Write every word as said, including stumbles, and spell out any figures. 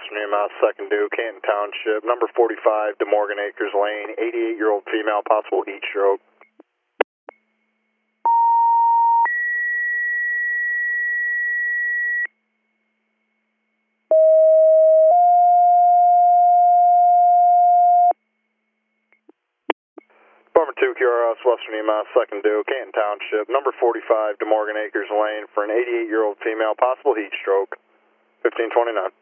Western E M S, second due, Canton Township, number forty-five, De Morgan Acres Lane, eighty-eight-year-old female, possible heat stroke. Department two Q R S, Western E M S, second due, Canton Township, number forty-five, De Morgan Acres Lane, for an eighty-eight-year-old female, possible heat stroke, fifteen twenty-nine.